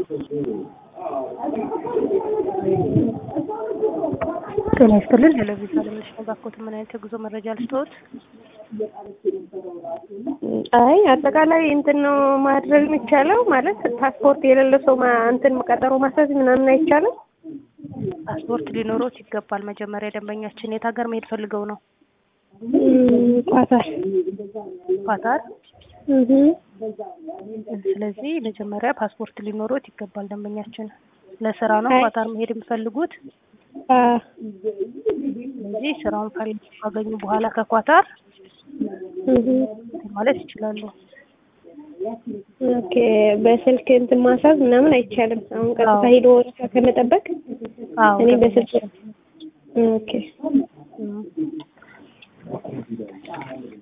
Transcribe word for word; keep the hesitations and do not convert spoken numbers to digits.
ጤና ይስጥልን። ቴሌቪዥን አለምነሽ ነው። ባኮት ምን አይነት የጉዞ መረጃ ልስጥዎት? አይ አጠቃላይ እንትን ነው ማድረግ የሚቻለው ማለት ፓስፖርት የሌለው ሰው እንትን ቀጠሮ ማስያዝ ምናምን አይቻልም? ፓስፖርት ሊኖሮት ይገባል። መጀመሪያ ደንበኛችን የት ሀገር መሄድ ፈልገው ነው? ኳታር ኳታር። እህ ስለዚህ መጀመሪያ ፓስፖርት ሊኖሮት ይገባል። ደንበኛችን ለስራ ነው ኳታር መሄድ የሚፈልጉት? አ ስለዚህ ስራውን ካገኙ በኋላ ከኳታር እህ ማለት ይችላሉ። ኦኬ በስልክ እንትን ማሳዝ ምናምን አይቻልም? አሁን ቀጥታ ሄዶ ወረፋ ከመጠበቅ አዎ እኔ በስልክ ኦኬ